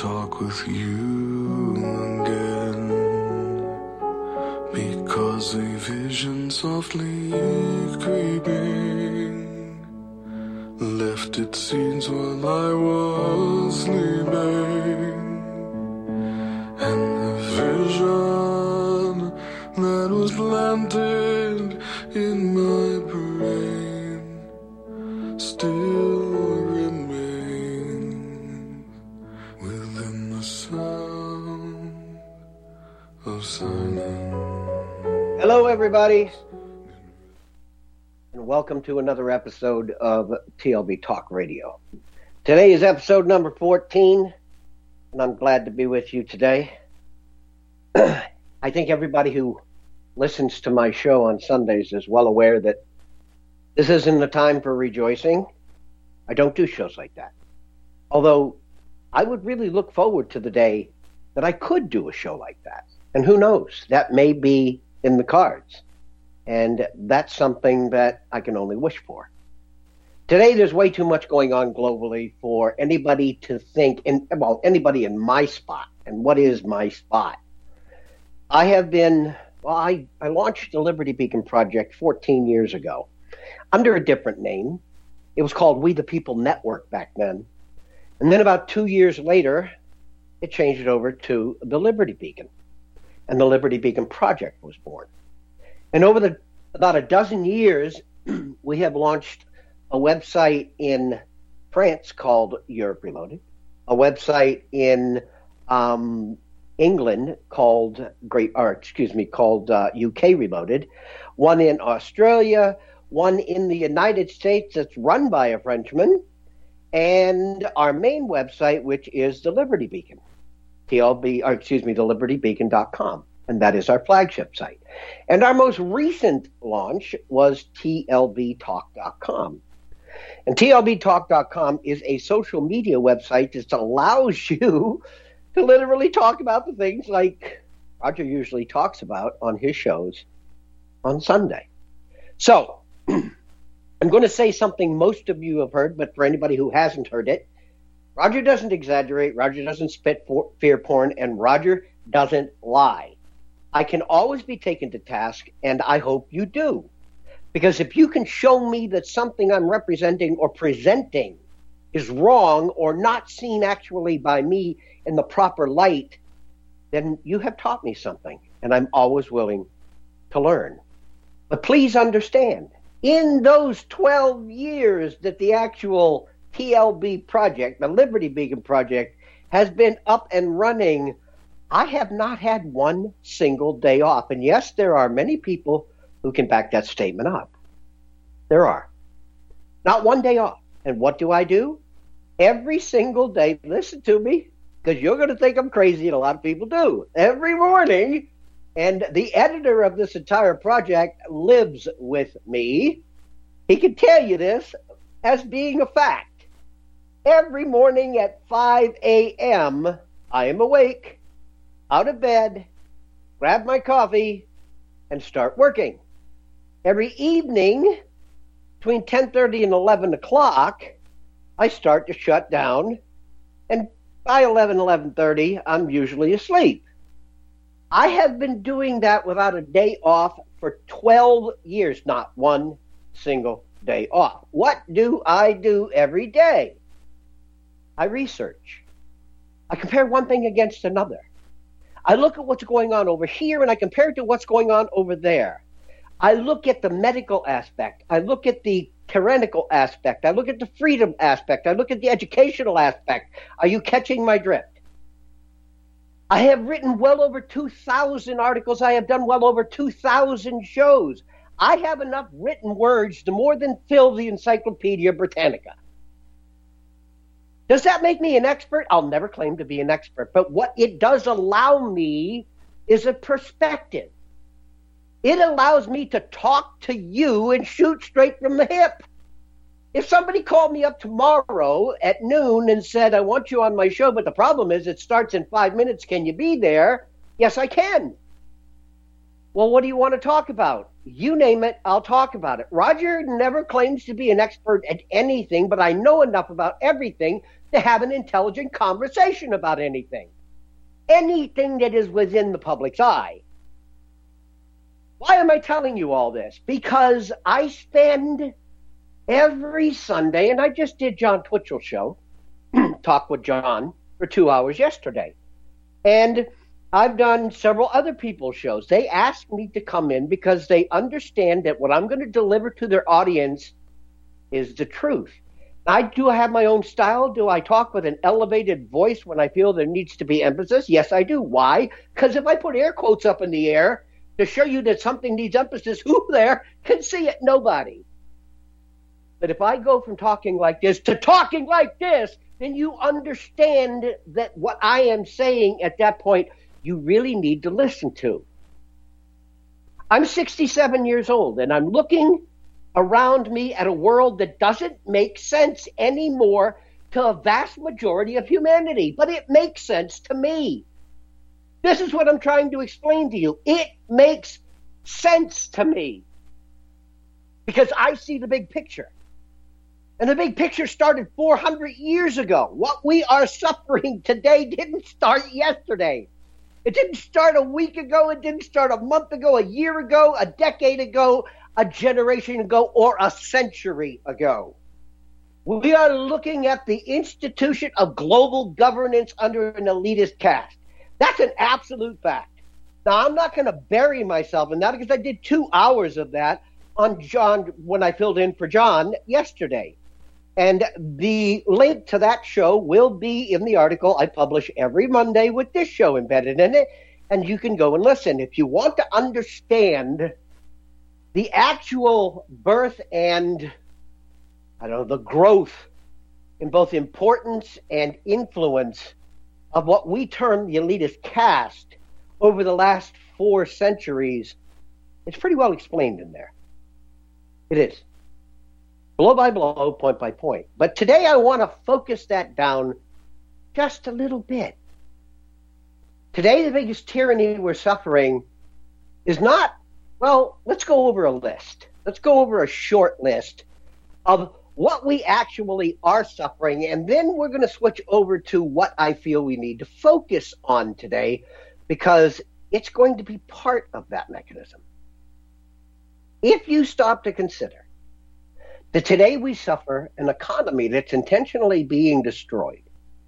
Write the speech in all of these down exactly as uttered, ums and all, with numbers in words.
talk with you again, because a vision softly creeping left its scenes while I was sleeping, and the vision that was planted in my brain still remains within the sound of silence. Hello, everybody, and welcome to another episode of T L B Talk Radio. Today is episode number fourteen, and I'm glad to be with you today. I think everybody who listens to my show on Sundays is well aware that this isn't a time for rejoicing. I don't do shows like that. Although I would really look forward to the day that I could do a show like that. And who knows, that may be in the cards. And that's something that I can only wish for. Today, there's way too much going on globally for anybody to think, in, well, anybody in my spot. And what is my spot? I have been, well, I, I launched the Liberty Beacon Project fourteen years ago under a different name. It was called We the People Network back then. And then about two years later, it changed it over to the Liberty Beacon. And the Liberty Beacon Project was born. And over the about a dozen years, we have launched a website in France called Europe Reloaded, a website in um, England called Great, or excuse me, called uh, U K Reloaded, one in Australia, one in the United States that's run by a Frenchman, and our main website, which is the Liberty Beacon. T L B, or excuse me, the liberty beacon dot com, and that is our flagship site. And our most recent launch was T L B talk dot com. And T L B talk dot com is a social media website that allows you to literally talk about the things like Roger usually talks about on his shows on Sunday. So, I'm going to say something most of you have heard, but for anybody who hasn't heard it, Roger doesn't exaggerate, Roger doesn't spit for fear porn, and Roger doesn't lie. I can always be taken to task, and I hope you do. Because if you can show me that something I'm representing or presenting is wrong or not seen actually by me in the proper light, then you have taught me something, and I'm always willing to learn. But please understand, in those twelve years that the actual T L B project, the Liberty Beacon Project, has been up and running, I have not had one single day off. And yes, there are many people who can back that statement up. There are. Not one day off. And what do I do? Every single day, listen to me, because you're going to think I'm crazy, and a lot of people do. Every morning, and the editor of this entire project lives with me. He can tell you this as being a fact. Every morning at five a.m., I am awake, out of bed, grab my coffee, and start working. Every evening, between ten thirty and eleven o'clock, I start to shut down, and by eleven, eleven thirty, I'm usually asleep. I have been doing that without a day off for twelve years, not one single day off. What do I do every day? I research. I compare one thing against another. I look at what's going on over here and I compare it to what's going on over there. I look at the medical aspect. I look at the tyrannical aspect. I look at the freedom aspect. I look at the educational aspect. Are you catching my drift? I have written well over two thousand articles. I have done well over two thousand shows. I have enough written words to more than fill the Encyclopedia Britannica. Does that make me an expert? I'll never claim to be an expert. But what it does allow me is a perspective. It allows me to talk to you and shoot straight from the hip. If somebody called me up tomorrow at noon and said, I want you on my show, but the problem is it starts in five minutes, can you be there? Yes, I can. Well, what do you want to talk about? You name it, I'll talk about it. Roger never claims to be an expert at anything, but I know enough about everything to have an intelligent conversation about anything. Anything that is within the public's eye. Why am I telling you all this? Because I spend every Sunday, and I just did John Twitchell's show, Talk with John, for two hours yesterday. And I've done several other people's shows. They ask me to come in because they understand that what I'm going to deliver to their audience is the truth. I do have my own style. Do I talk with an elevated voice when I feel there needs to be emphasis? Yes, I do. Why? Because if I put air quotes up in the air to show you that something needs emphasis, who there can see it? Nobody. But if I go from talking like this to talking like this, then you understand that what I am saying at that point, you really need to listen to. I'm sixty-seven years old, and I'm looking around me at a world that doesn't make sense anymore to a vast majority of humanity, but it makes sense to me. This is what I'm trying to explain to you. It makes sense to me because I see the big picture. And the big picture started four hundred years ago. What we are suffering today didn't start yesterday. It didn't start a week ago. It didn't start a month ago, a year ago, a decade ago, a generation ago, or a century ago. We are looking at the institution of global governance under an elitist caste. That's an absolute fact. Now, I'm not going to bury myself in that because I did two hours of that on John when I filled in for John yesterday. And the link to that show will be in the article I publish every Monday with this show embedded in it. And you can go and listen. If you want to understand the actual birth and, I don't know, the growth in both importance and influence of what we term the elitist caste over the last four centuries, it's pretty well explained in there. It is. Blow by blow, point by point. But today I want to focus that down just a little bit. Today the biggest tyranny we're suffering is not, well, let's go over a list. Let's go over a short list of what we actually are suffering, and then we're going to switch over to what I feel we need to focus on today because it's going to be part of that mechanism. If you stop to consider that today we suffer an economy that's intentionally being destroyed.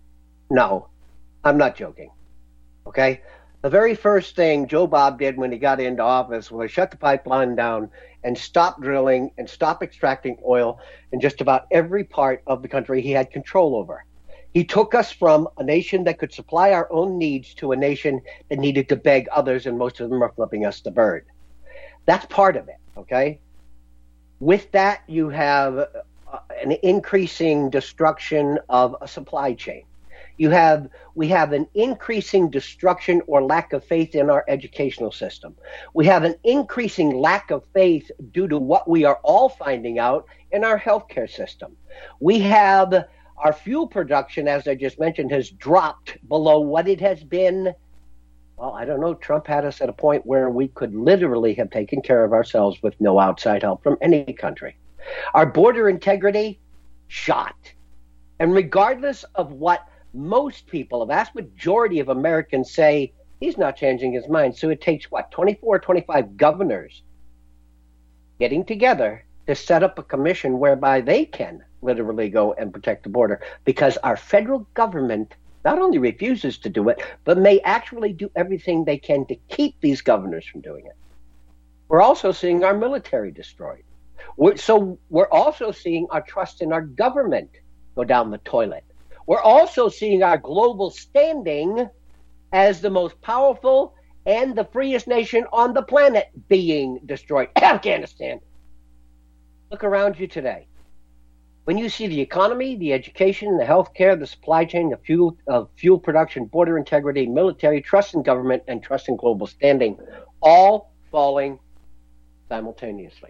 No, I'm not joking, okay? The very first thing Joe Bob did when he got into office was shut the pipeline down and stop drilling and stop extracting oil in just about every part of the country he had control over. He took us from a nation that could supply our own needs to a nation that needed to beg others, and most of them are flipping us the bird. That's part of it, okay? With that, you have uh, an increasing destruction of a supply chain. You have, we have an increasing destruction or lack of faith in our educational system. We have an increasing lack of faith due to what we are all finding out in our healthcare system. We have our fuel production, as I just mentioned, has dropped below what it has been. Well, I don't know. Trump had us at a point where we could literally have taken care of ourselves with no outside help from any country. Our border integrity, shot. And regardless of what most people, a vast majority of Americans say, he's not changing his mind. So it takes, what, twenty-four, twenty-five governors getting together to set up a commission whereby they can literally go and protect the border because our federal government not only refuses to do it, but may actually do everything they can to keep these governors from doing it. We're also seeing our military destroyed. We're, so we're also seeing our trust in our government go down the toilet. We're also seeing our global standing as the most powerful and the freest nation on the planet being destroyed. Afghanistan. Look around you today. When you see the economy, the education, the healthcare, the supply chain, the fuel, uh, fuel production, border integrity, military, trust in government, and trust in global standing, all falling simultaneously.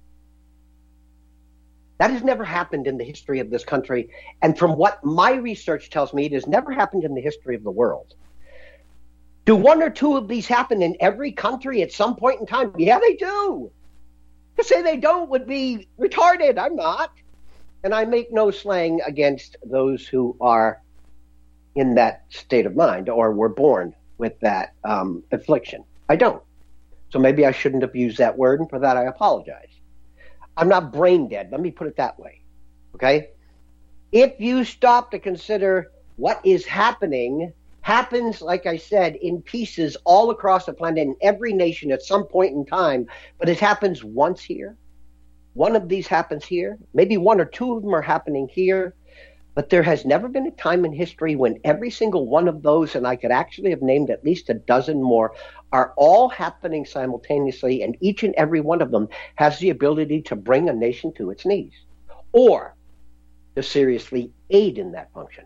That has never happened in the history of this country, and from what my research tells me, it has never happened in the history of the world. Do one or two of these happen in every country at some point in time? Yeah, they do. To say they don't would be retarded. I'm not. And I make no slang against those who are in that state of mind or were born with that um, affliction. I don't. So maybe I shouldn't have used that word, and for that I apologize. I'm not brain dead. Let me put it that way. Okay? If you stop to consider what is happening, happens, like I said, in pieces all across the planet, in every nation at some point in time, but it happens once here. One of these happens here. Maybe one or two of them are happening here. But there has never been a time in history when every single one of those, and I could actually have named at least a dozen more, are all happening simultaneously, and each and every one of them has the ability to bring a nation to its knees or to seriously aid in that function.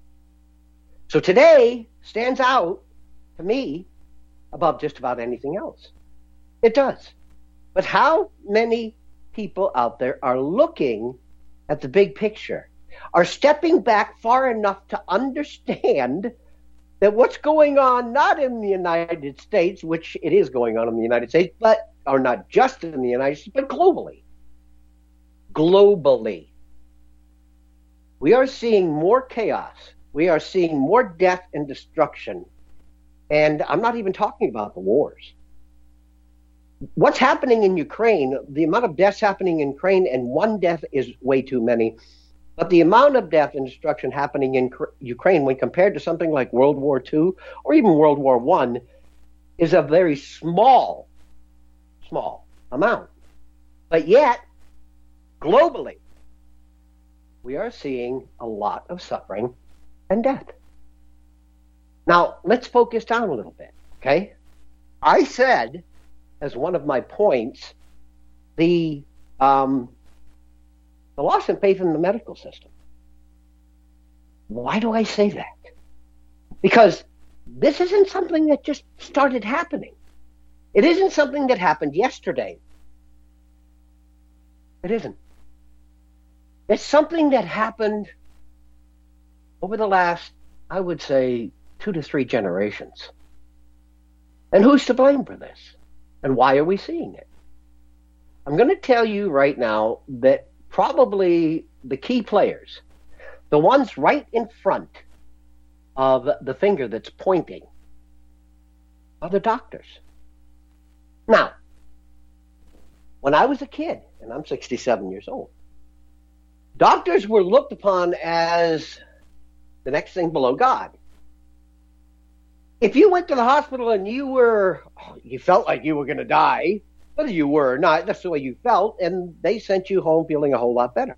So today stands out to me above just about anything else. It does. But how many people out there are looking at the big picture, are stepping back far enough to understand that what's going on, not in the United States, which it is going on in the United States, but, or not just in the United States, but globally. Globally. We are seeing more chaos. We are seeing more death and destruction. And I'm not even talking about the wars. What's happening in Ukraine, the amount of deaths happening in Ukraine, and one death is way too many, but the amount of death and destruction happening in Ukraine when compared to something like World War Two or even World War One is a very small, small amount. But yet, globally, we are seeing a lot of suffering and death. Now, let's focus down a little bit, okay? I said, as one of my points, the um, the loss of faith in the medical system. Why do I say that? Because this isn't something that just started happening. It isn't something that happened yesterday. It isn't. It's something that happened over the last, I would say, two to three generations. And who's to blame for this? And why are we seeing it? I'm going to tell you right now that probably the key players, the ones right in front of the finger that's pointing, are the doctors. Now, when I was a kid, and I'm sixty-seven years old, doctors were looked upon as the next thing below God. If you went to the hospital and you were, you felt like you were going to die, whether you were or not, that's the way you felt, and they sent you home feeling a whole lot better.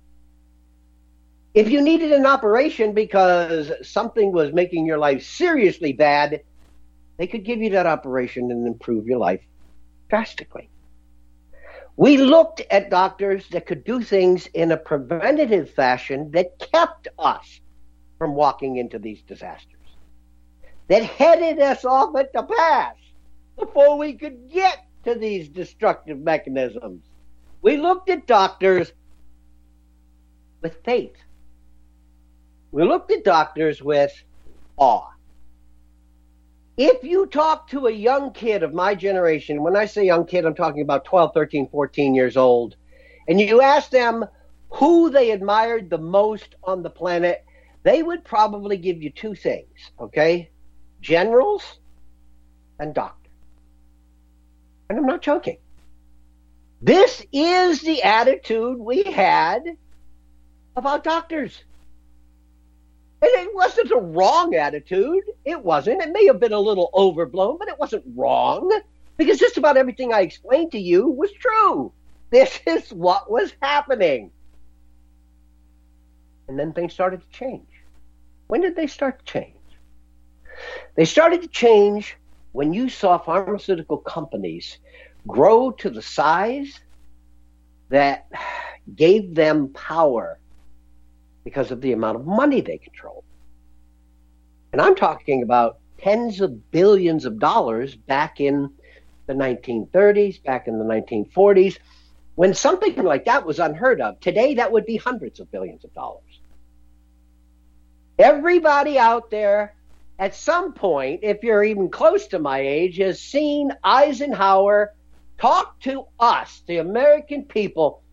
If you needed an operation because something was making your life seriously bad, they could give you that operation and improve your life drastically. We looked at doctors that could do things in a preventative fashion that kept us from walking into these disasters, that headed us off at the pass before we could get to these destructive mechanisms. We looked at doctors with faith. We looked at doctors with awe. If you talk to a young kid of my generation, when I say young kid, I'm talking about twelve, thirteen, fourteen years old, and you ask them who they admired the most on the planet, they would probably give you two things, okay? Generals and doctors. And I'm not joking. This is the attitude we had about doctors. And it wasn't a wrong attitude. It wasn't. It may have been a little overblown, but it wasn't wrong, because just about everything I explained to you was true. This is what was happening. And then things started to change. When did they start to change? They started to change when you saw pharmaceutical companies grow to the size that gave them power because of the amount of money they controlled. And I'm talking about tens of billions of dollars back in the nineteen thirties, back in the nineteen forties, when something like that was unheard of. Today, that would be hundreds of billions of dollars. Everybody out there, at some point, if you're even close to my age, has seen Eisenhower talk to us, the American people,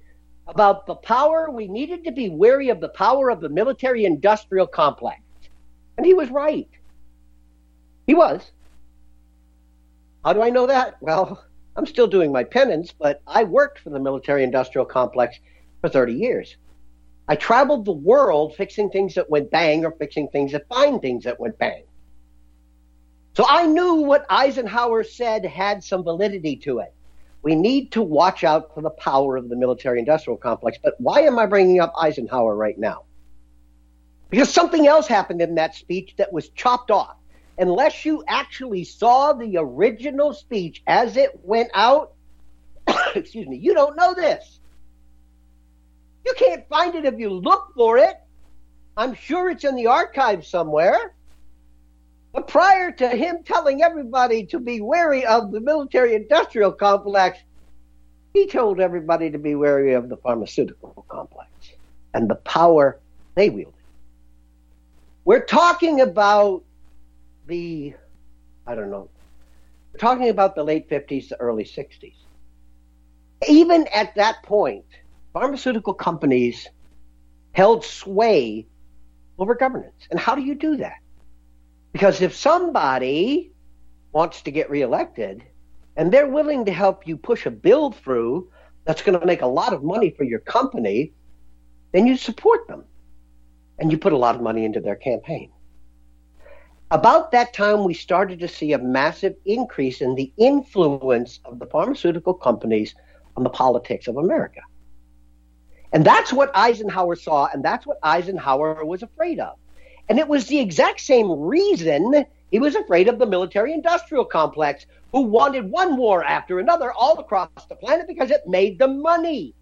about the power, we needed to be wary of the power of the military-industrial complex. And he was right. He was. How do I know that? Well, I'm still doing my penance, but I worked for the military-industrial complex for thirty years. I traveled the world fixing things that went bang or fixing things that find things that went bang. So I knew what Eisenhower said had some validity to it. We need to watch out for the power of the military-industrial complex. But why am I bringing up Eisenhower right now? Because something else happened in that speech that was chopped off. Unless you actually saw the original speech as it went out, excuse me, you don't know this. You can't find it if you look for it. I'm sure it's in the archives somewhere. But prior to him telling everybody to be wary of the military-industrial complex, he told everybody to be wary of the pharmaceutical complex and the power they wielded. We're talking about the, I don't know, we're talking about the late fifties to early sixties. Even at that point, pharmaceutical companies held sway over governance. And how do you do that? Because if somebody wants to get reelected and they're willing to help you push a bill through that's going to make a lot of money for your company, then you support them and you put a lot of money into their campaign. About that time, we started to see a massive increase in the influence of the pharmaceutical companies on the politics of America. And that's what Eisenhower saw, and that's what Eisenhower was afraid of. And it was the exact same reason he was afraid of the military-industrial complex, who wanted one war after another all across the planet because it made them money.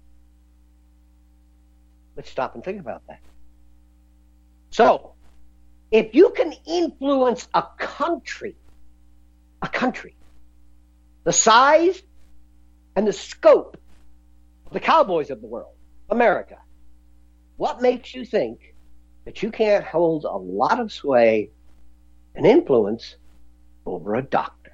Let's stop and think about that. So, if you can influence a country, a country, the size and the scope of the cowboys of the world, America, what makes you think that you can't hold a lot of sway and influence over a doctor?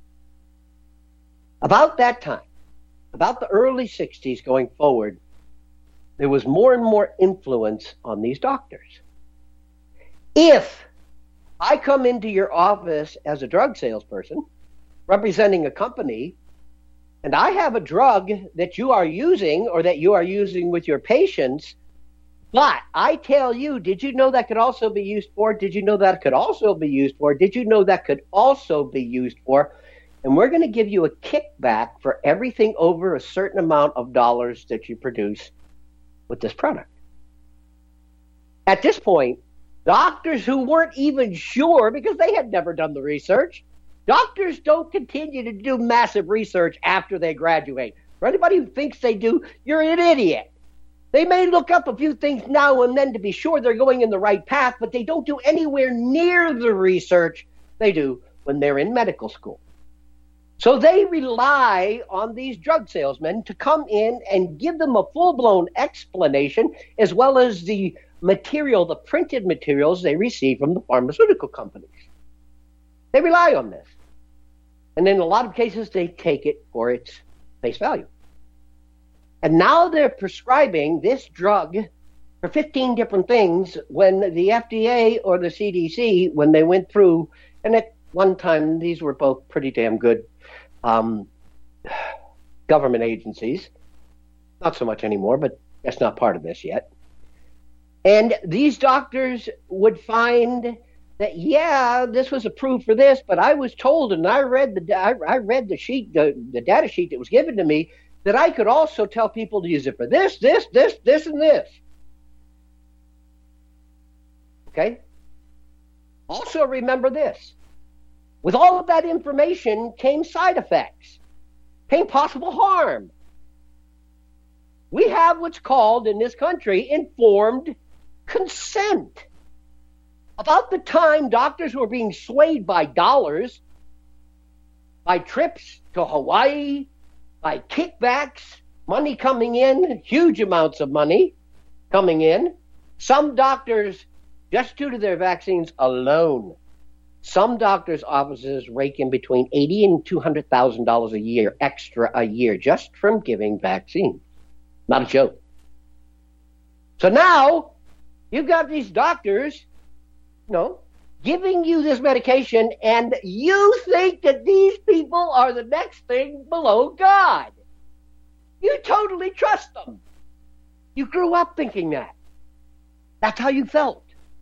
About that time, about the early sixties going forward, there was more and more influence on these doctors. If I come into your office as a drug salesperson representing a company, and I have a drug that you are using or that you are using with your patients, but I tell you, did you know that could also be used for? Did you know that could also be used for? Did you know that could also be used for? And we're going to give you a kickback for everything over a certain amount of dollars that you produce with this product. At this point, doctors who weren't even sure because they had never done the research, doctors don't continue to do massive research after they graduate. For anybody who thinks they do, you're an idiot. They may look up a few things now and then to be sure they're going in the right path, but they don't do anywhere near the research they do when they're in medical school. So they rely on these drug salesmen to come in and give them a full-blown explanation, as well as the material, the printed materials they receive from the pharmaceutical companies. They rely on this. And in a lot of cases, they take it for its face value. And now they're prescribing this drug for fifteen different things when the F D A or the C D C, when they went through, and at one time, these were both pretty damn good um, government agencies. Not so much anymore, but that's not part of this yet. And these doctors would find that, yeah, this was approved for this, but I was told, and I read the I, I read the sheet, the, the data sheet that was given to me, that I could also tell people to use it for this, this, this, this, and this. Okay? Also remember this. With all of that information came side effects, came possible harm. We have what's called in this country informed consent. About the time doctors were being swayed by dollars, by trips to Hawaii, by kickbacks, money coming in, huge amounts of money coming in. Some doctors, just due to their vaccines alone, some doctors' offices rake in between eighty thousand dollars and two hundred thousand dollars a year, extra a year, just from giving vaccines. Not a joke. So now you've got these doctors, you know, giving you this medication, and you think that these people are the next thing below God. You totally trust them. You grew up thinking that. That's how you felt.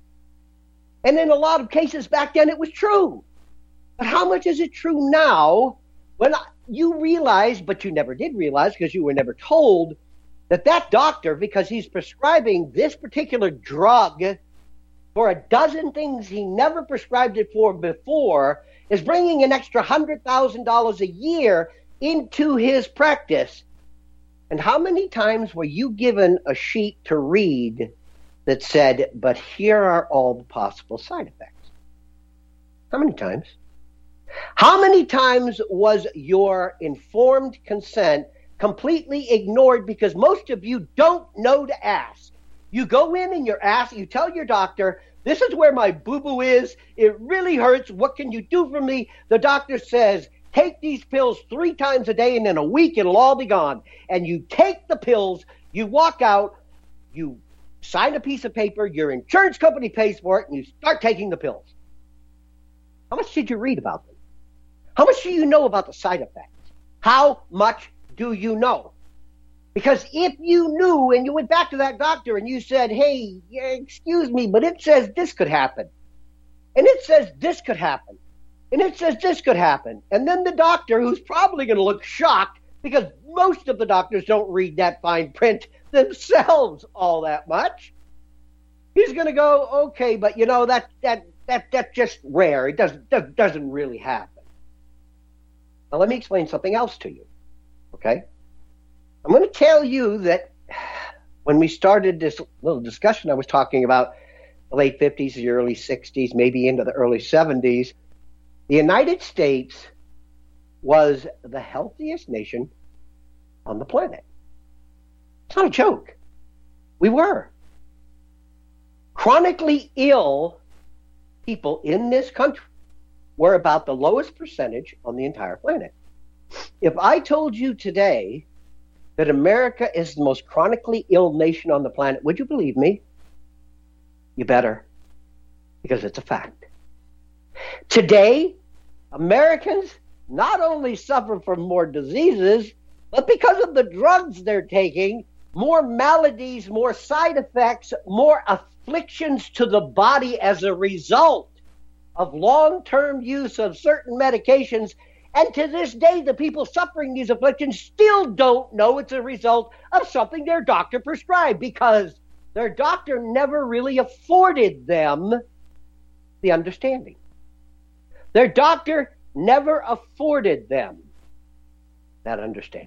And in a lot of cases back then, it was true. But how much is it true now when you realize, but you never did realize because you were never told, that that doctor, because he's prescribing this particular drug for a dozen things he never prescribed it for before, is bringing an extra one hundred thousand dollars a year into his practice. And how many times were you given a sheet to read that said, but here are all the possible side effects? How many times? How many times was your informed consent completely ignored because most of you don't know to ask? You go in and you're asked, you tell your doctor, this is where my boo-boo is. It really hurts. What can you do for me? The doctor says, take these pills three times a day and in a week it'll all be gone. And you take the pills, you walk out, you sign a piece of paper, your insurance company pays for it, and you start taking the pills. How much did you read about them? How much do you know about the side effects? How much do you know? Because if you knew and you went back to that doctor and you said, hey, excuse me, but it says this could happen. And it says this could happen. And it says this could happen. And then the doctor, who's probably going to look shocked because most of the doctors don't read that fine print themselves all that much, he's going to go, okay, but you know, that that that that's just rare. It doesn't, that doesn't really happen. Now let me explain something else to you, okay? I'm going to tell you that when we started this little discussion, I was talking about the late fifties, the early sixties, maybe into the early seventies. The United States was the healthiest nation on the planet. It's not a joke. We were. Chronically ill people in this country were about the lowest percentage on the entire planet. If I told you today that America is the most chronically ill nation on the planet, would you believe me? You better, because it's a fact. Today, Americans not only suffer from more diseases, but because of the drugs they're taking, more maladies, more side effects, more afflictions to the body as a result of long-term use of certain medications. And to this day, the people suffering these afflictions still don't know it's a result of something their doctor prescribed because their doctor never really afforded them the understanding. Their doctor never afforded them that understanding.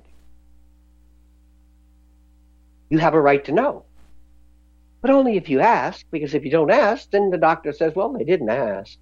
You have a right to know, but only if you ask, because if you don't ask, then the doctor says, well, they didn't ask.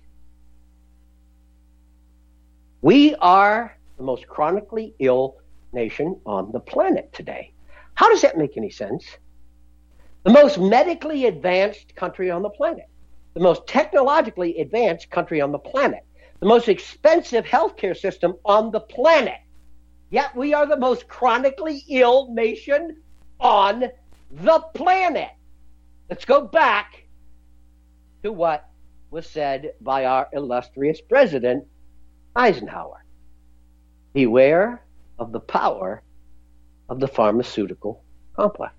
We are the most chronically ill nation on the planet today. How does that make any sense? The most medically advanced country on the planet, the most technologically advanced country on the planet, the most expensive healthcare system on the planet. Yet we are the most chronically ill nation on the planet. Let's go back to what was said by our illustrious president, Eisenhower. Beware of the power of the pharmaceutical complex.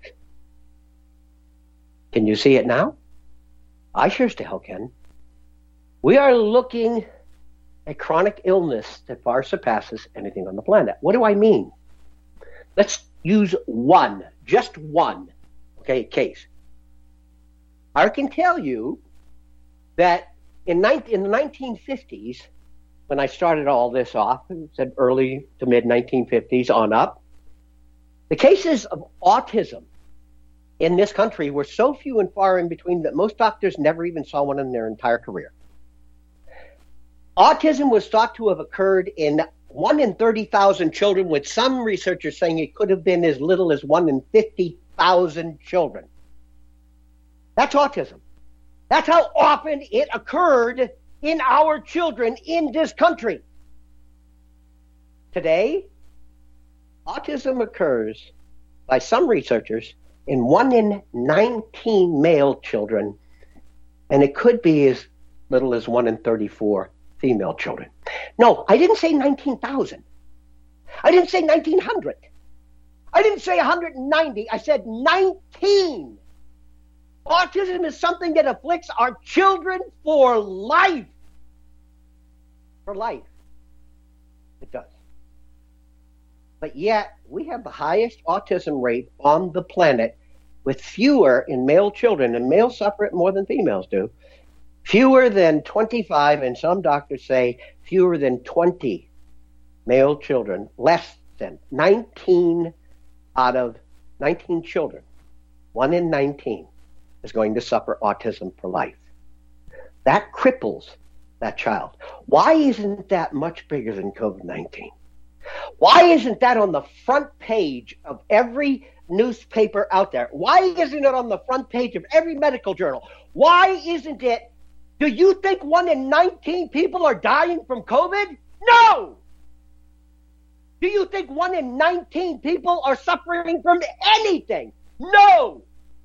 Can you see it now? I sure as to hell can. We are looking at chronic illness that far surpasses anything on the planet. What do I mean? Let's use one, just one, okay, case. I can tell you that in, in the nineteen fifties, when I started all this off, it said early to mid nineteen fifties on up, the cases of autism in this country were so few and far in between that most doctors never even saw one in their entire career. Autism was thought to have occurred in one in thirty thousand children, with some researchers saying it could have been as little as one in fifty thousand children. That's autism. That's how often it occurred in our children in this country. Today, autism occurs by some researchers in one in nineteen male children, and it could be as little as one in thirty-four female children. No, I didn't say nineteen thousand. I didn't say nineteen hundred. I didn't say one hundred ninety. I said nineteen. Autism is something that afflicts our children for life. For life. It does. But yet, we have the highest autism rate on the planet, with fewer in male children, and males suffer it more than females do. Fewer than twenty-five, and some doctors say fewer than twenty male children, less than nineteen out of nineteen children, one in nineteen is going to suffer autism for life. That cripples that child. Why isn't that much bigger than COVID nineteen? Why isn't that on the front page of every newspaper out there? Why isn't it on the front page of every medical journal? Why isn't it? Do you think one in nineteen people are dying from COVID? No! Do you think one in nineteen people are suffering from anything? No!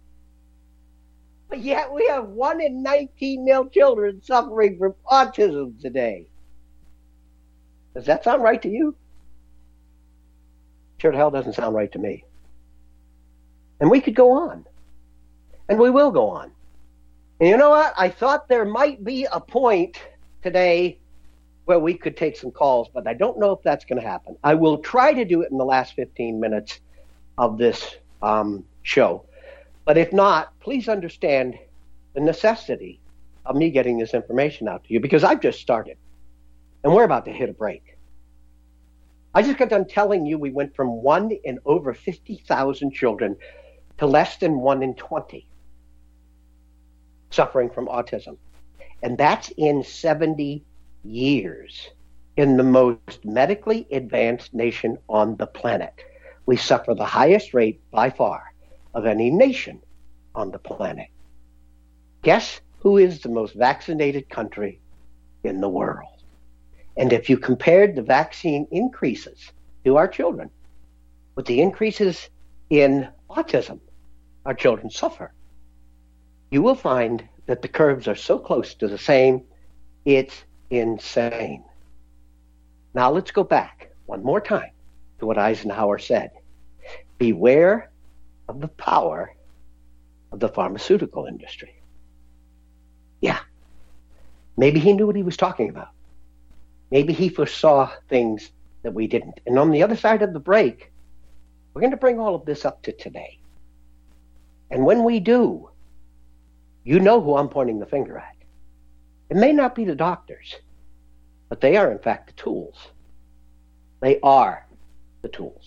But yet we have one in nineteen male children suffering from autism today. Does that sound right to you? Sure the hell doesn't sound right to me. And we could go on. And we will go on. And you know what? I thought there might be a point today where we could take some calls, but I don't know if that's going to happen. I will try to do it in the last fifteen minutes of this um, show. But if not, please understand the necessity of me getting this information out to you, because I've just started. And we're about to hit a break. I just got done telling you we went from one in over fifty thousand children to less than one in twenty suffering from autism. And that's in seventy years, in the most medically advanced nation on the planet. We suffer the highest rate by far of any nation on the planet. Guess who is the most vaccinated country in the world? And if you compared the vaccine increases to our children with the increases in autism our children suffer, you will find that the curves are so close to the same, it's insane. Now let's go back one more time to what Eisenhower said. Beware of the power of the pharmaceutical industry. Yeah, maybe he knew what he was talking about. Maybe he foresaw things that we didn't. And on the other side of the break, we're going to bring all of this up to today. And when we do, you know who I'm pointing the finger at. It may not be the doctors, but they are, in fact, the tools. They are the tools.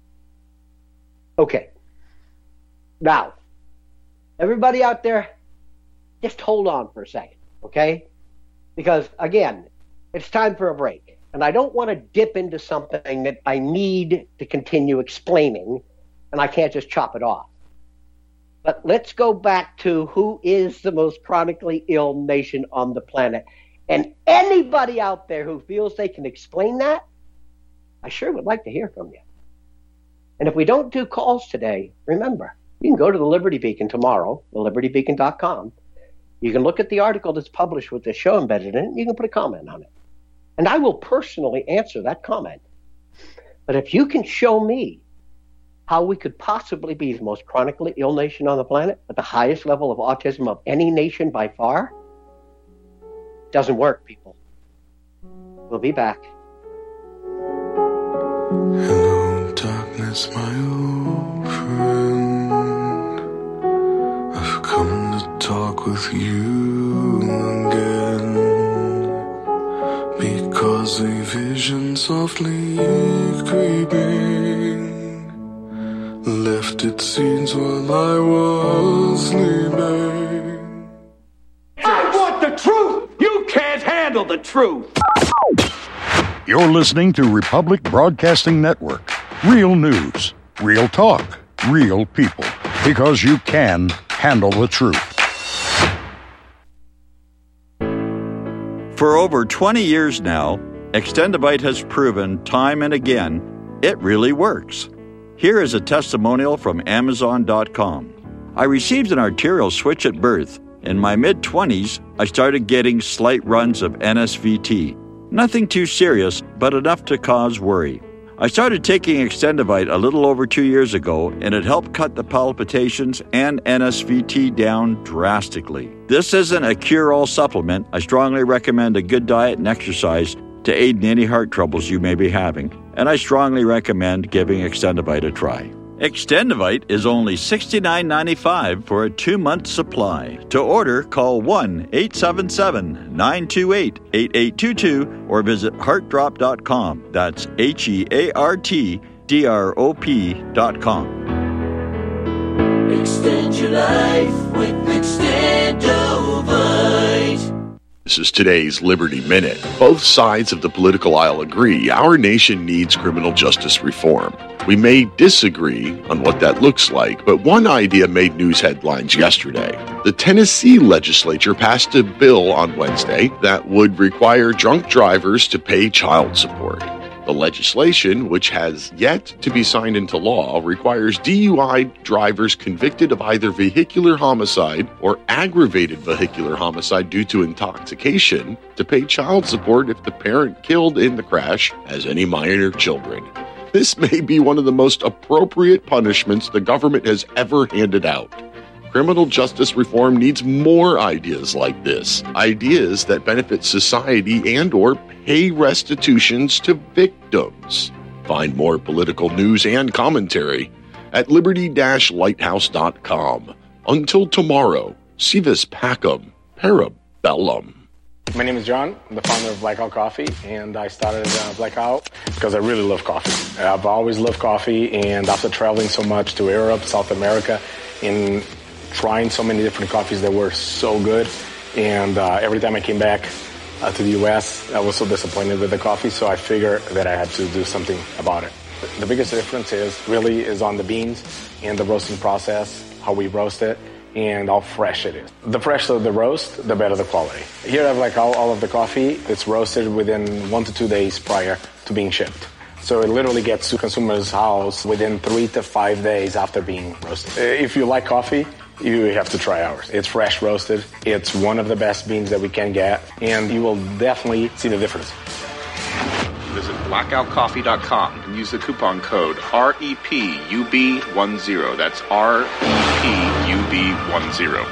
Okay. Now, everybody out there, just hold on for a second, okay? Because, again, it's time for a break. And I don't want to dip into something that I need to continue explaining, and I can't just chop it off. But let's go back to who is the most chronically ill nation on the planet. And anybody out there who feels they can explain that, I sure would like to hear from you. And if we don't do calls today, remember, you can go to the Liberty Beacon tomorrow, the liberty beacon dot com. You can look at the article that's published with the show embedded in it, and you can put a comment on it. And I will personally answer that comment. But if you can show me how we could possibly be the most chronically ill nation on the planet at the highest level of autism of any nation by far, it doesn't work, people. We'll be back. Hello, darkness, my old friend. I've come to talk with you again. Because a vision softly creeping left its scenes while I was sleeping. I want the truth! You can't handle the truth! You're listening to Republic Broadcasting Network. Real news, real talk, real people. Because you can handle the truth. For over twenty years now, Extendovite has proven time and again it really works. Here is a testimonial from Amazon dot com. I received an arterial switch at birth. In my mid-twenties, I started getting slight runs of N S V T. Nothing too serious, but enough to cause worry. I started taking Extendivite a little over two years ago, and it helped cut the palpitations and N S V T down drastically. This isn't a cure-all supplement. I strongly recommend a good diet and exercise to aid in any heart troubles you may be having, and I strongly recommend giving Extendivite a try. Extendivite is only sixty-nine ninety-five for a two-month supply. To order, call one eight seven seven, nine two eight, eight eight two two or visit heart drop dot com. That's H E A R T D R O P dot com. Extend your life with Extendivite. This is today's Liberty Minute. Both sides of the political aisle agree our nation needs criminal justice reform. We may disagree on what that looks like, but one idea made news headlines yesterday. The Tennessee legislature passed a bill on Wednesday that would require drunk drivers to pay child support. The legislation, which has yet to be signed into law, requires D U I drivers convicted of either vehicular homicide or aggravated vehicular homicide due to intoxication to pay child support if the parent killed in the crash has any minor children. This may be one of the most appropriate punishments the government has ever handed out. Criminal justice reform needs more ideas like this, ideas that benefit society and or pay restitutions to victims. Find more political news and commentary at liberty dash lighthouse dot com. Until tomorrow, si vis pacem, parabellum. My name is John. I'm the founder of Blackout Coffee, and I started uh, Blackout because I really love coffee. I've always loved coffee, and after traveling so much to Europe, South America, and trying so many different coffees that were so good, and uh, every time I came back uh, to the U S, I was so disappointed with the coffee, so I figured that I had to do something about it. The biggest difference is really is on the beans and the roasting process, how we roast it, and how fresh it is. The fresher the roast, the better the quality. Here I have like all, all of the coffee. It's roasted within one to two days prior to being shipped. So it literally gets to consumer's house within three to five days after being roasted. If you like coffee, you have to try ours. It's fresh roasted. It's one of the best beans that we can get, and you will definitely see the difference. Visit blackout coffee dot com and use the coupon code R E P U B ten. That's R E P U B ten.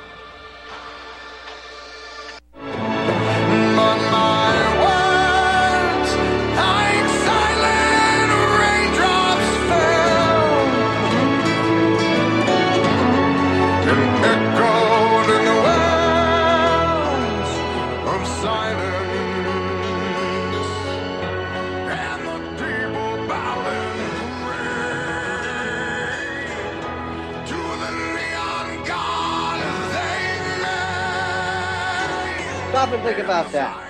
Stop and think about that.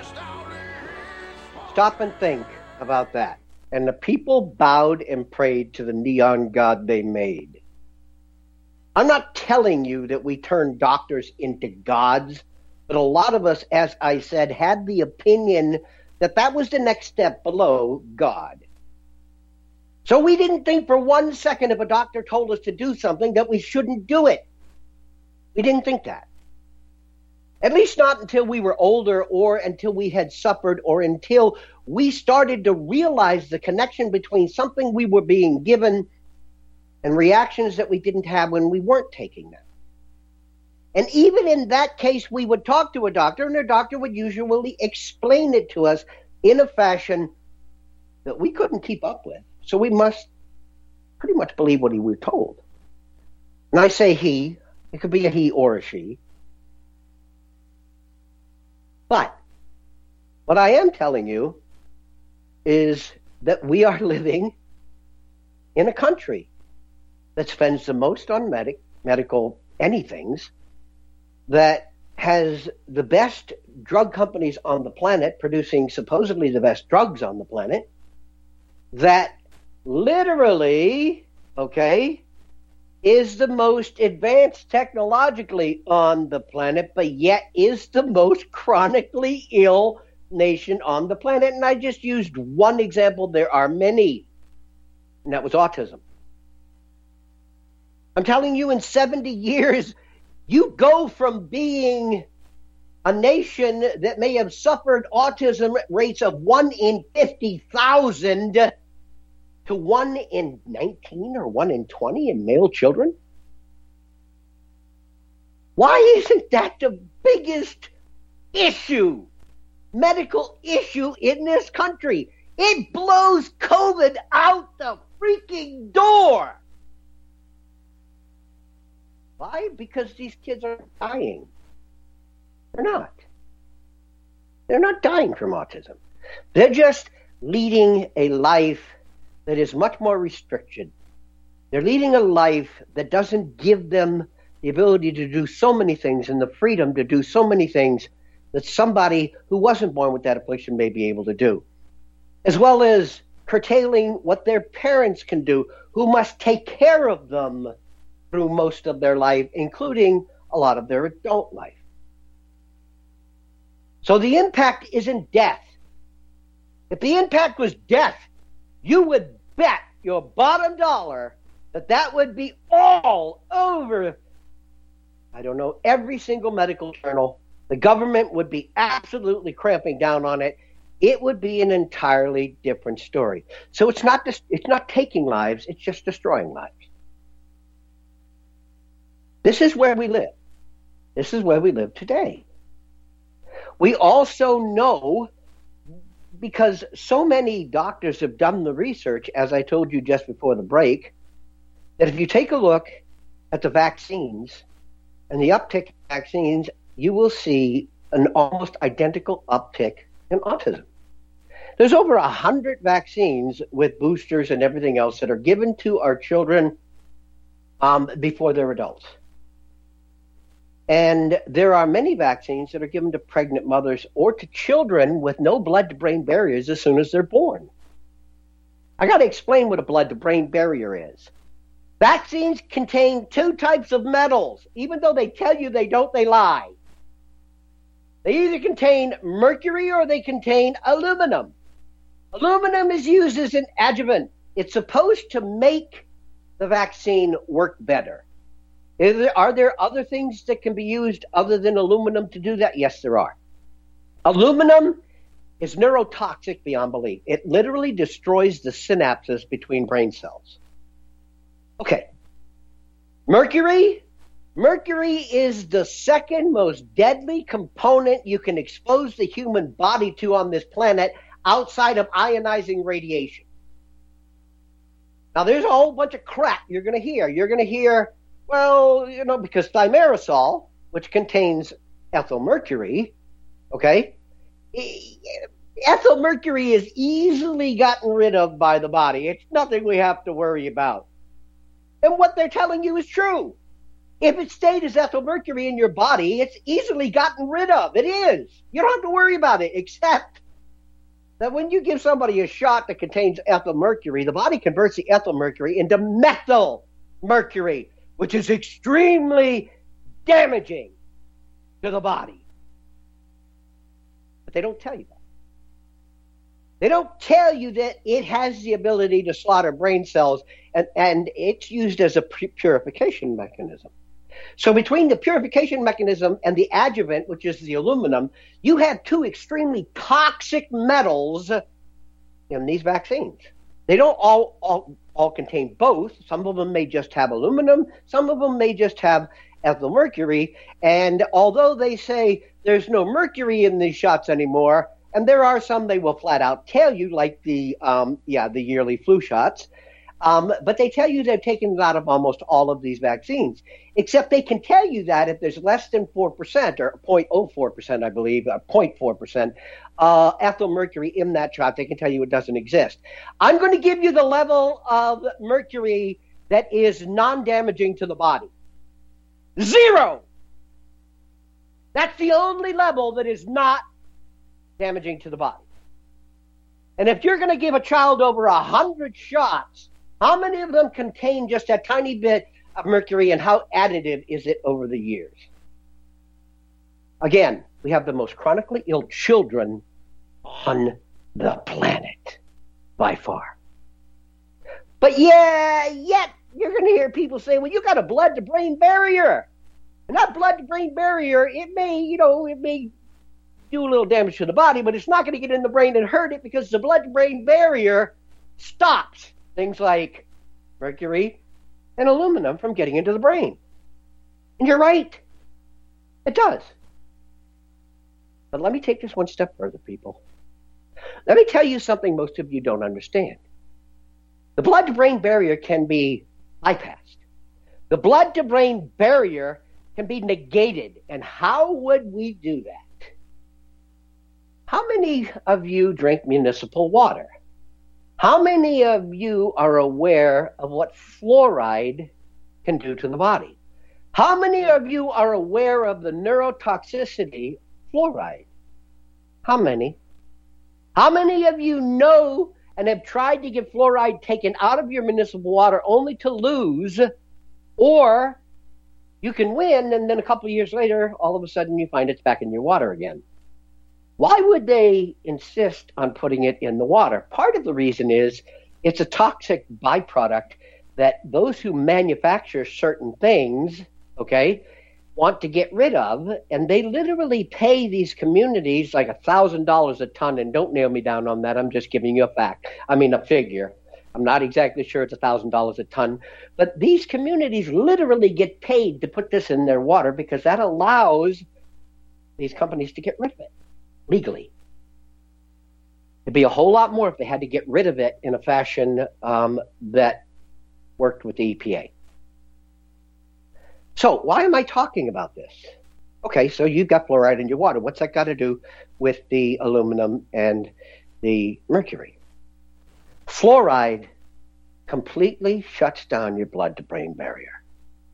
Stop and think about that. And the people bowed and prayed to the neon god they made. I'm not telling you that we turn doctors into gods, but a lot of us, as I said, had the opinion that that was the next step below God. So we didn't think for one second if a doctor told us to do something that we shouldn't do it. We didn't think that. At least not until we were older or until we had suffered or until we started to realize the connection between something we were being given and reactions that we didn't have when we weren't taking them. And even in that case, we would talk to a doctor, and the doctor would usually explain it to us in a fashion that we couldn't keep up with. So we must pretty much believe what he was told. And I say he, it could be a he or a she. But what I am telling you is that we are living in a country that spends the most on medic, medical anythings, that has the best drug companies on the planet producing supposedly the best drugs on the planet, that literally, okay, is the most advanced technologically on the planet, but yet is the most chronically ill nation on the planet. And I just used one example. There are many. and that was autism. I'm telling you, in seventy years, you go from being a nation that may have suffered autism rates of one in fifty thousand to one in nineteen or one in twenty in male children. Why isn't that the biggest issue, medical issue in this country? It blows COVID out the freaking door. Why? Because these kids are dying. They're not. They're not dying from autism. They're just leading a life that is much more restricted. They're leading a life that doesn't give them the ability to do so many things and the freedom to do so many things that somebody who wasn't born with that affliction may be able to do, as well as curtailing what their parents can do, who must take care of them through most of their life, including a lot of their adult life. So the impact isn't death. If the impact was death, you would bet your bottom dollar that that would be all over, I don't know, every single medical journal. The government would be absolutely cramping down on it. It would be an entirely different story. So it's not just, it's not taking lives, it's just destroying lives. This is where we live. This is where we live today. We also know, because so many doctors have done the research, as I told you just before the break, that if you take a look at the vaccines and the uptick in vaccines, you will see an almost identical uptick in autism. There's over one hundred vaccines with boosters and everything else that are given to our children um, before they're adults. And there are many vaccines that are given to pregnant mothers or to children with no blood-to-brain barriers as soon as they're born. I got to explain what a blood-to-brain barrier is. Vaccines contain two types of metals. Even though they tell you they don't, they lie. They either contain mercury or they contain aluminum. Aluminum is used as an adjuvant. It's supposed to make the vaccine work better. Is there, are there other things that can be used other than aluminum to do that? Yes, there are. Aluminum is neurotoxic beyond belief. It literally destroys the synapses between brain cells. Okay. Mercury. Mercury is the second most deadly component you can expose the human body to on this planet outside of ionizing radiation. Now, there's a whole bunch of crap you're going to hear. You're going to hear, well, you know, because thimerosal, which contains ethyl mercury, okay, ethyl mercury is easily gotten rid of by the body. It's nothing we have to worry about. And what they're telling you is true. If it stayed as ethyl mercury in your body, it's easily gotten rid of. It is. You don't have to worry about it, except that when you give somebody a shot that contains ethyl mercury, the body converts the ethyl mercury into methyl mercury, which is extremely damaging to the body. But they don't tell you that. They don't tell you that it has the ability to slaughter brain cells, and, and it's used as a purification mechanism. So between the purification mechanism and the adjuvant, which is the aluminum, you have two extremely toxic metals in these vaccines. They don't all, all, all contain both. Some of them may just have aluminum. Some of them may just have ethyl mercury. And although they say there's no mercury in these shots anymore, and there are some they will flat out tell you, like the um, yeah the yearly flu shots, um, but they tell you they've taken it out of almost all of these vaccines, except they can tell you that if there's less than four percent, or zero point zero four percent, I believe, or zero point four percent uh, ethyl mercury in that shot, they can tell you it doesn't exist. I'm going to give you the level of mercury that is non-damaging to the body. Zero! That's the only level that is not damaging to the body. And if you're going to give a child over a hundred shots, how many of them contain just a tiny bit of mercury, and how additive is it over the years? Again, we have the most chronically ill children on the planet by far. But yeah, yet you're going to hear people say, well, you got a blood-to-brain barrier. And that blood-to-brain barrier, it may, you know, it may do a little damage to the body, but it's not going to get in the brain and hurt it because the blood-to-brain barrier stops things like mercury and aluminum from getting into the brain. And you're right. It does. But let me take this one step further, people. Let me tell you something most of you don't understand. The blood-to-brain barrier can be bypassed. The blood-to-brain barrier can be negated. And how would we do that? How many of you drink municipal water? How many of you are aware of what fluoride can do to the body? How many of you are aware of the neurotoxicity of fluoride? How many? How many of you know and have tried to get fluoride taken out of your municipal water only to lose, or you can win and then a couple of years later, all of a sudden you find it's back in your water again? Why would they insist on putting it in the water? Part of the reason is it's a toxic byproduct that those who manufacture certain things, okay, want to get rid of, and they literally pay these communities like a thousand dollars a ton. And don't nail me down on that. I'm just giving you a fact. I mean, a figure. I'm not exactly sure it's a thousand dollars a ton, but these communities literally get paid to put this in their water because that allows these companies to get rid of it legally. It'd be a whole lot more if they had to get rid of it in a fashion um, that worked with the E P A. So why am I talking about this? Okay, so you've got fluoride in your water. What's that got to do with the aluminum and the mercury? Fluoride completely shuts down your blood-to-brain barrier.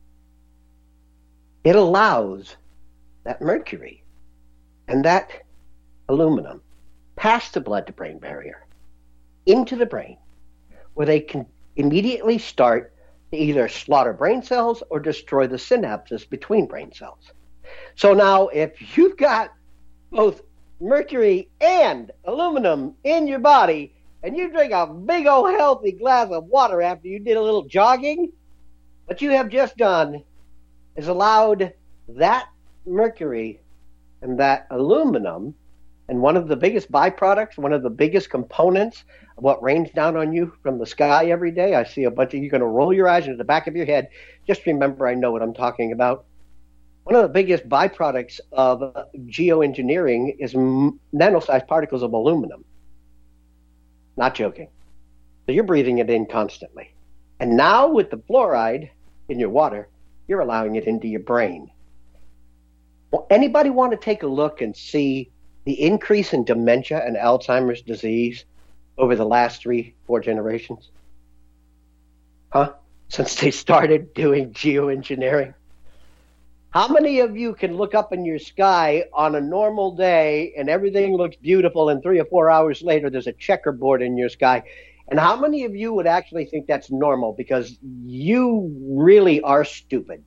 It allows that mercury and that aluminum past the blood-to-brain barrier into the brain, where they can immediately start to either slaughter brain cells or destroy the synapses between brain cells. So now if you've got both mercury and aluminum in your body and you drink a big old healthy glass of water after you did a little jogging, what you have just done is allowed that mercury and that aluminum, and one of the biggest byproducts, one of the biggest components of what rains down on you from the sky every day. I see a bunch of you going to roll your eyes into the back of your head. Just remember, I know what I'm talking about. One of the biggest byproducts of geoengineering is m- nano-sized particles of aluminum. Not joking. So you're breathing it in constantly. And now with the fluoride in your water, you're allowing it into your brain. Well, anybody want to take a look and see the increase in dementia and Alzheimer's disease over the last three, four generations? Huh? Since they started doing geoengineering? How many of you can look up in your sky on a normal day and everything looks beautiful, and three or four hours later there's a checkerboard in your sky? And how many of you would actually think that's normal because you really are stupid?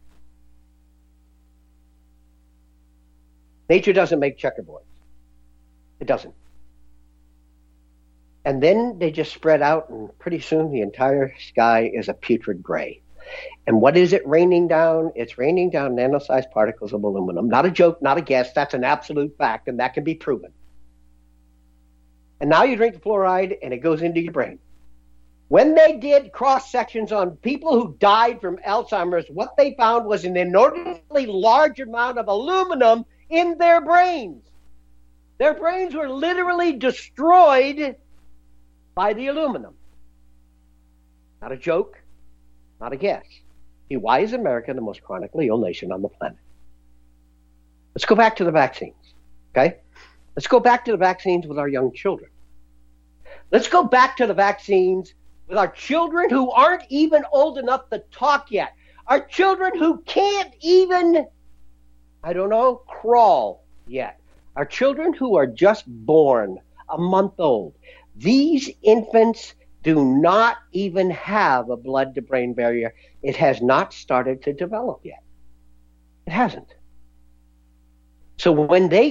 Nature doesn't make checkerboards. It doesn't. And then they just spread out, and pretty soon the entire sky is a putrid gray. And what is it raining down? It's raining down nano-sized particles of aluminum. Not a joke, not a guess. That's an absolute fact, and that can be proven. And now you drink the fluoride, and it goes into your brain. When they did cross-sections on people who died from Alzheimer's, what they found was an inordinately large amount of aluminum in their brains. Their brains were literally destroyed by the aluminum. Not a joke, not a guess. See, why is America the most chronically ill nation on the planet? Let's go back to the vaccines, okay? Let's go back to the vaccines with our young children. Let's go back to the vaccines with our children who aren't even old enough to talk yet. Our children who can't even, I don't know, crawl yet. Our children who are just born, a month old. These infants do not even have a blood-to-brain barrier. It has not started to develop yet. It hasn't. So when they get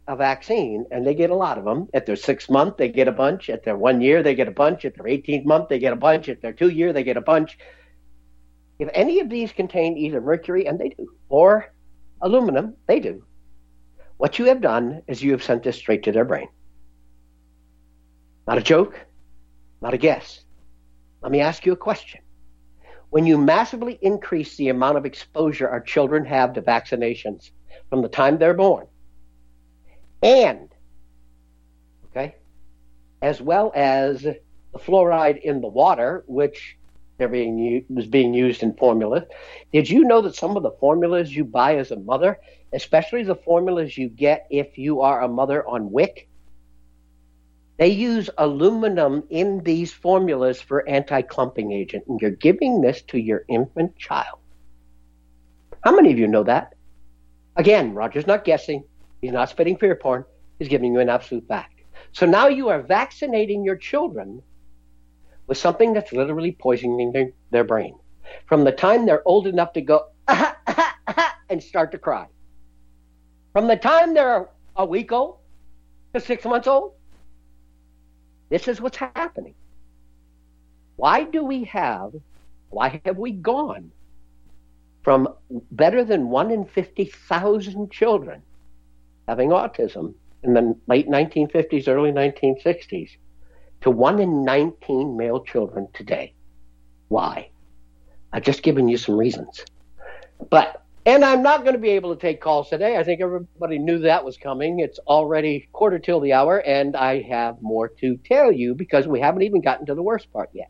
a vaccine, and they get a lot of them. At their sixth month, they get a bunch. At their one year, they get a bunch. At their eighteenth month, they get a bunch. At their two year, they get a bunch. If any of these contain either mercury, and they do, or aluminum, they do, what you have done is you have sent this straight to their brain. Not a joke, not a guess. Let me ask you a question. When you massively increase the amount of exposure our children have to vaccinations from the time they're born, and, okay, as well as the fluoride in the water, which they're being u- was being used in formulas, did you know that some of the formulas you buy as a mother, especially the formulas you get if you are a mother on W I C, they use aluminum in these formulas for anti-clumping agent, and you're giving this to your infant child. How many of you know that? Again, Roger's not guessing. He's not spitting fear porn. He's giving you an absolute fact. So now you are vaccinating your children with something that's literally poisoning their, their brain from the time they're old enough to go ah, ah, ah, and start to cry. From the time they're a week old to six months old, this is what's happening. Why do we have, why have we gone from better than one in fifty thousand children having autism in the late nineteen fifties, early nineteen sixties, to one in nineteen male children today? Why? I've just given you some reasons. But, and I'm not going to be able to take calls today. I think everybody knew that was coming. It's already quarter till the hour, and I have more to tell you because we haven't even gotten to the worst part yet.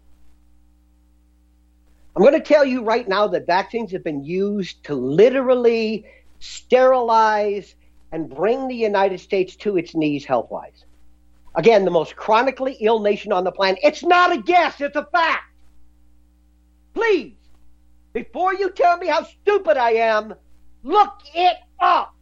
I'm going to tell you right now that vaccines have been used to literally sterilize and bring the United States to its knees health-wise. Again, the most chronically ill nation on the planet. It's not a guess, it's a fact. Please, before you tell me how stupid I am, look it up.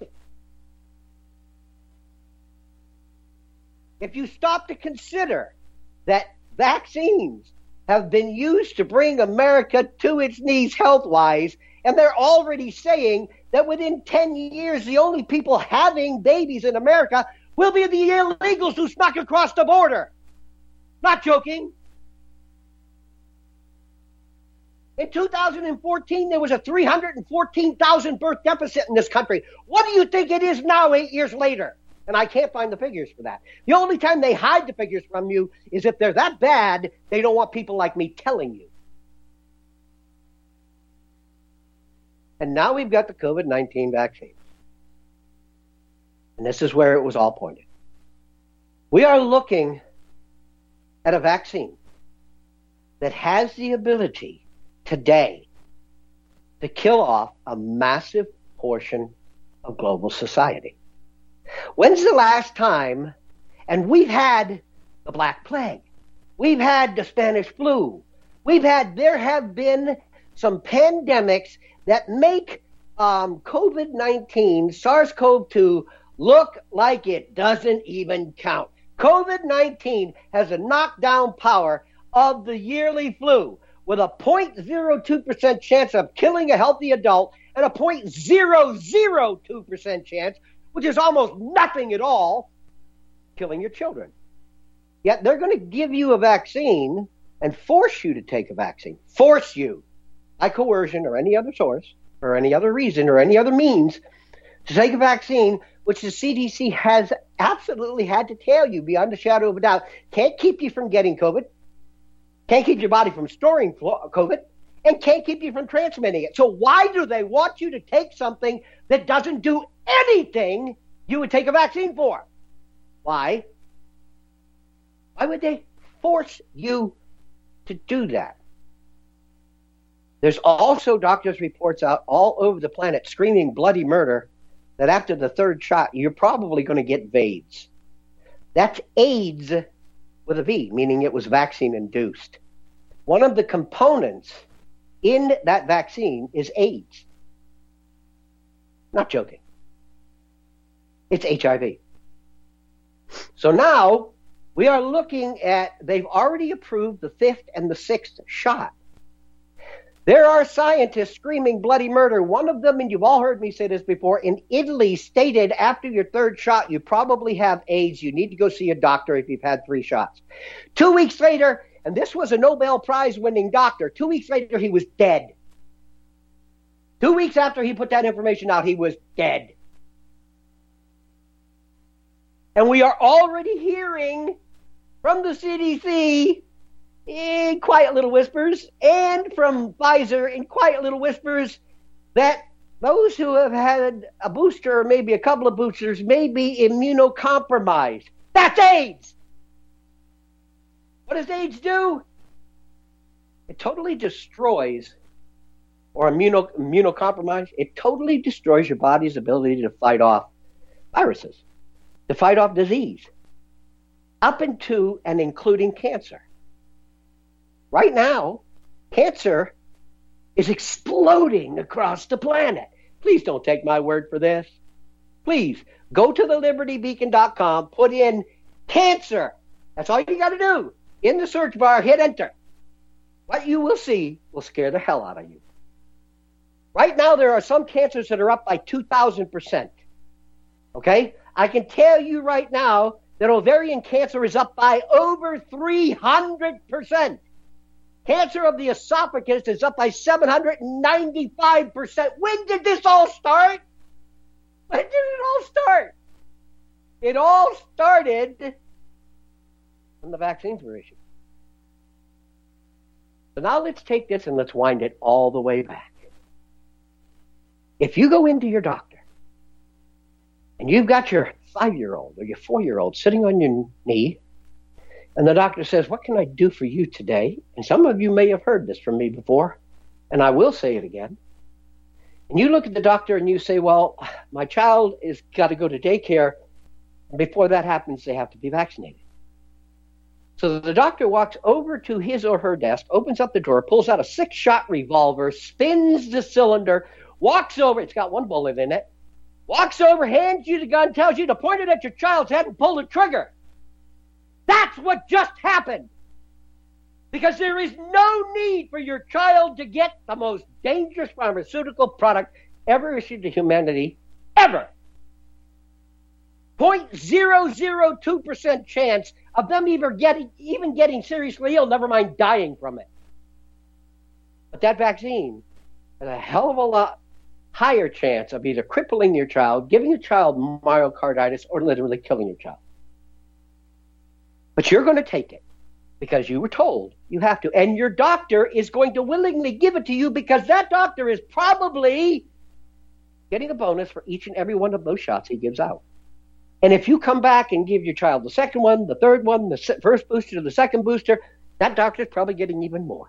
If you stop to consider that vaccines have been used to bring America to its knees health-wise, and they're already saying that within ten years, the only people having babies in America will be the illegals who snuck across the border. Not joking. In two thousand fourteen, there was a three hundred fourteen thousand birth deficit in this country. What do you think it is now, eight years later? And I can't find the figures for that. The only time they hide the figures from you is if they're that bad, they don't want people like me telling you. And now we've got the COVID nineteen vaccine. And this is where it was all pointed. We are looking at a vaccine that has the ability today to kill off a massive portion of global society. When's the last time, and we've had the Black Plague, we've had the Spanish flu, we've had, there have been some pandemics that make um, COVID nineteen, SARS-C o V two, look like it doesn't even count. COVID nineteen has a knockdown power of the yearly flu with a zero point zero two percent chance of killing a healthy adult and a zero point zero zero two percent chance, which is almost nothing at all, killing your children. Yet they're going to give you a vaccine and force you to take a vaccine. Force you, by coercion or any other source, or any other reason, or any other means, to take a vaccine, which the C D C has absolutely had to tell you beyond a shadow of a doubt, can't keep you from getting COVID, can't keep your body from storing COVID, and can't keep you from transmitting it. So why do they want you to take something that doesn't do anything you would take a vaccine for? Why? Why would they force you to do that? There's also doctors' reports out all over the planet screaming bloody murder that after the third shot, you're probably going to get VAIDS. That's AIDS with a V, meaning it was vaccine-induced. One of the components in that vaccine is AIDS. Not joking. It's H I V. So now we are looking at, they've already approved the fifth and the sixth shot. There are scientists screaming bloody murder. One of them, and you've all heard me say this before, in Italy stated after your third shot, you probably have AIDS. You need to go see a doctor if you've had three shots. Two weeks later, and this was a Nobel Prize winning doctor, two weeks later he was dead. Two weeks after he put that information out, he was dead. And we are already hearing from the C D C in quiet little whispers, and from Pfizer in quiet little whispers, that those who have had a booster or maybe a couple of boosters may be immunocompromised. That's AIDS! What does AIDS do? It totally destroys, or immuno, immunocompromised, it totally destroys your body's ability to fight off viruses, to fight off disease, up into and including cancer. Right now, cancer is exploding across the planet. Please don't take my word for this. Please go to the liberty beacon dot com, put in cancer. That's all you got to do. In the search bar, hit enter. What you will see will scare the hell out of you. Right now, there are some cancers that are up by two thousand percent. Okay? I can tell you right now that ovarian cancer is up by over three hundred percent. Cancer of the esophagus is up by seven hundred ninety-five percent. When did this all start? When did it all start? It all started when the vaccines were issued. So now let's take this and let's wind it all the way back. If you go into your doctor and you've got your five-year-old or your four-year-old sitting on your knee, and the doctor says, what can I do for you today? And some of you may have heard this from me before, and I will say it again. And you look at the doctor and you say, well, my child has got to go to daycare. And before that happens, they have to be vaccinated. So the doctor walks over to his or her desk, opens up the drawer, pulls out a six-shot revolver, spins the cylinder, walks over, it's got one bullet in it, walks over, hands you the gun, tells you to point it at your child's head and pull the trigger. That's what just happened. Because there is no need for your child to get the most dangerous pharmaceutical product ever issued to humanity, ever. zero point zero zero two percent chance of them even getting, even getting seriously ill, never mind dying from it. But that vaccine has a hell of a lot higher chance of either crippling your child, giving your child myocarditis, or literally killing your child. But you're going to take it because you were told you have to. And your doctor is going to willingly give it to you because that doctor is probably getting a bonus for each and every one of those shots he gives out. And if you come back and give your child the second one, the third one, the first booster, the second booster, that doctor's probably getting even more.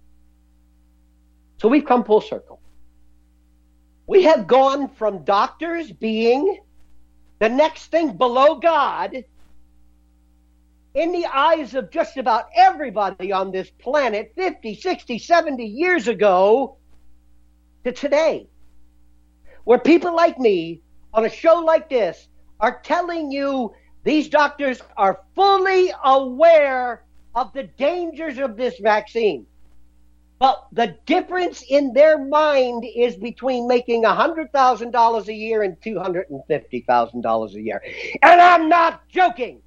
So we've come full circle. We have gone from doctors being the next thing below God in the eyes of just about everybody on this planet fifty, sixty, seventy years ago to today, where people like me on a show like this are telling you these doctors are fully aware of the dangers of this vaccine. But the difference in their mind is between making one hundred thousand dollars a year and two hundred fifty thousand dollars a year. And I'm not joking.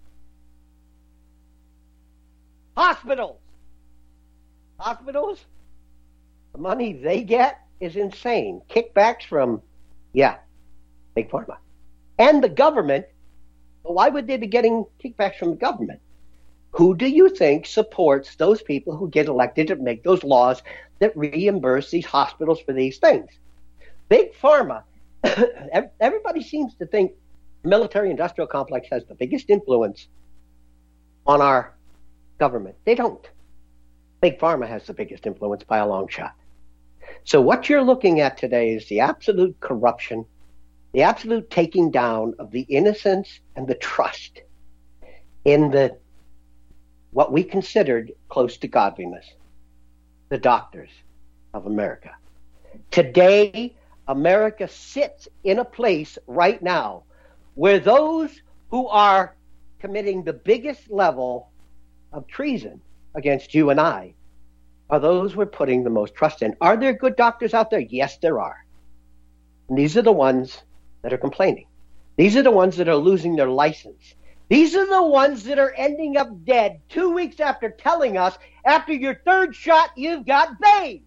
Hospitals. Hospitals, the money they get is insane. Kickbacks from, yeah, Big Pharma. And the government. Well, why would they be getting kickbacks from the government? Who do you think supports those people who get elected to make those laws that reimburse these hospitals for these things? Big Pharma. Everybody seems to think the military-industrial complex has the biggest influence on our government. They don't. Big Pharma has the biggest influence by a long shot. So what you're looking at today is the absolute corruption, the absolute taking down of the innocence and the trust in the what we considered close to godliness, the doctors of America. Today, America sits in a place right now where those who are committing the biggest level of treason against you and I are those we're putting the most trust in. Are there good doctors out there? Yes, there are. And these are the ones that are complaining. These are the ones that are losing their license. These are the ones that are ending up dead two weeks after telling us after your third shot you've got AIDS.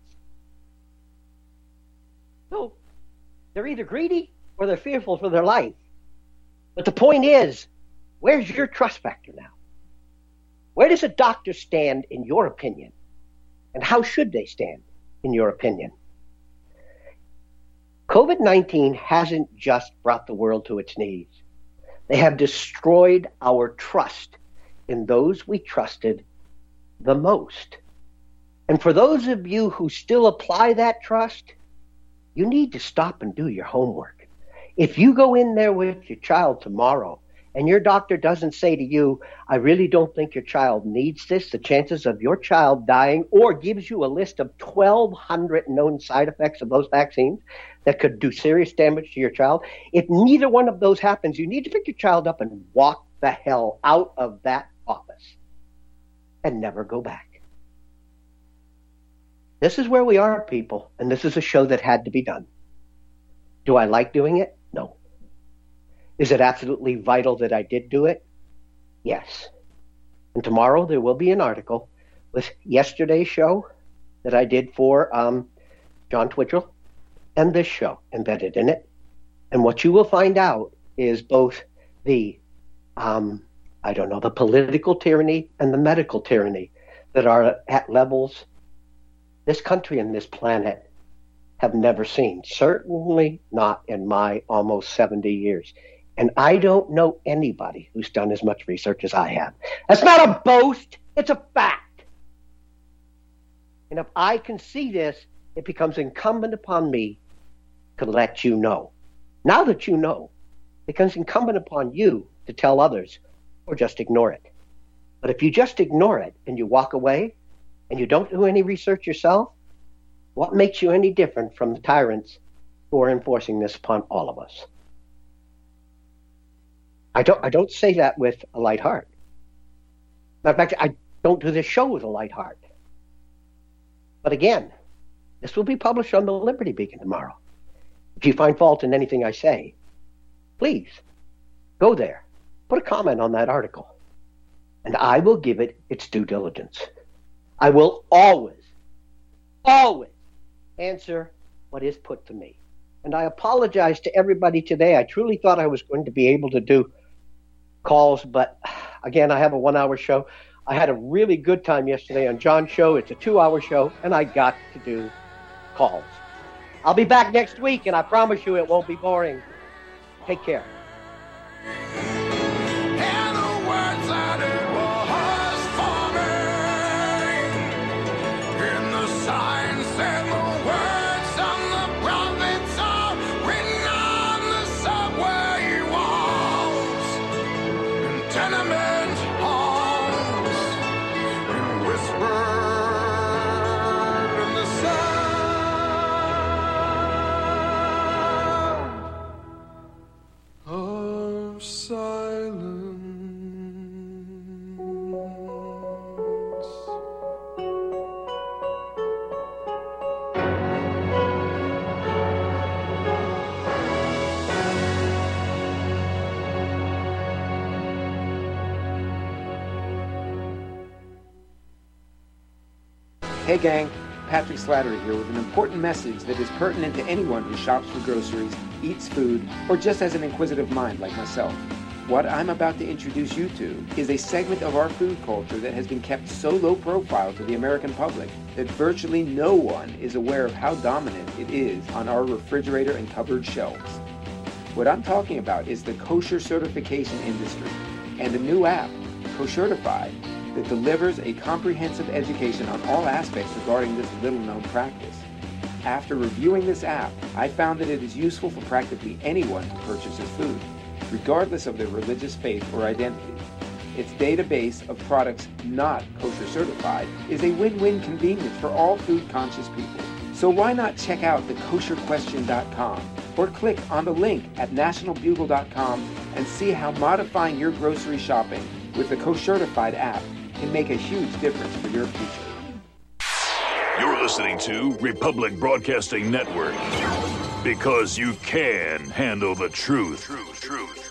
So they're either greedy or they're fearful for their life. But the point is, where's your trust factor now? Where does a doctor stand in your opinion? And how should they stand in your opinion? COVID nineteen hasn't just brought the world to its knees. They have destroyed our trust in those we trusted the most. And for those of you who still apply that trust, you need to stop and do your homework. If you go in there with your child tomorrow and your doctor doesn't say to you, I really don't think your child needs this, the chances of your child dying, or gives you a list of twelve hundred known side effects of those vaccines that could do serious damage to your child, if neither one of those happens, you need to pick your child up and walk the hell out of that office and never go back. This is where we are, people, and this is a show that had to be done. Do I like doing it? No. Is it absolutely vital that I did do it? Yes. And tomorrow there will be an article with yesterday's show that I did for um, John Twitchell and this show embedded in it. And what you will find out is both the, um, I don't know, the political tyranny and the medical tyranny that are at levels this country and this planet have never seen. Certainly not in my almost seventy years. And I don't know anybody who's done as much research as I have. That's not a boast. It's a fact. And if I can see this, it becomes incumbent upon me to let you know. Now that you know, it becomes incumbent upon you to tell others or just ignore it. But if you just ignore it and you walk away and you don't do any research yourself, what makes you any different from the tyrants who are enforcing this upon all of us? I don't I don't say that with a light heart. Matter of fact, I don't do this show with a light heart. But again, this will be published on the Liberty Beacon tomorrow. If you find fault in anything I say, please go there, put a comment on that article, and I will give it its due diligence. I will always, always answer what is put to me. And I apologize to everybody today. I truly thought I was going to be able to do calls, but again, I have a one-hour show. I had a really good time yesterday on John's show. It's a two-hour show, and I got to do calls. I'll be back next week, and I promise you it won't be boring. Take care. Hey gang, Patrick Slattery here with an important message that is pertinent to anyone who shops for groceries, eats food, or just has an inquisitive mind like myself. What I'm about to introduce you to is a segment of our food culture that has been kept so low profile to the American public that virtually no one is aware of how dominant it is on our refrigerator and cupboard shelves. What I'm talking about is the kosher certification industry and a new app, Koshertified, that delivers a comprehensive education on all aspects regarding this little-known practice. After reviewing this app, I found that it is useful for practically anyone who purchases food, regardless of their religious faith or identity. Its database of products not kosher certified is a win-win convenience for all food-conscious people. So why not check out the kosher question dot com or click on the link at national bugle dot com and see how modifying your grocery shopping with the Koshertified app can make a huge difference for your future. listening to Republic Broadcasting Network. Because you can handle the truth. Truth, truth.